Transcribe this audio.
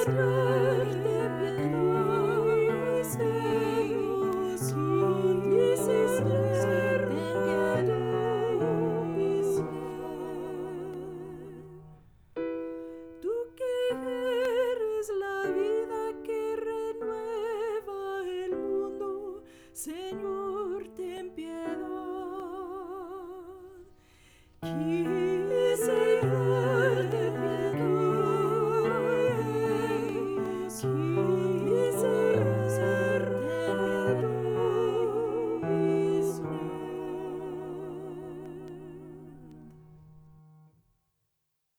Señor, ten piedad, Señor, Señor, ten piedad, mi ser. Tú que eres la vida que renueva el mundo, Señor, ten piedad.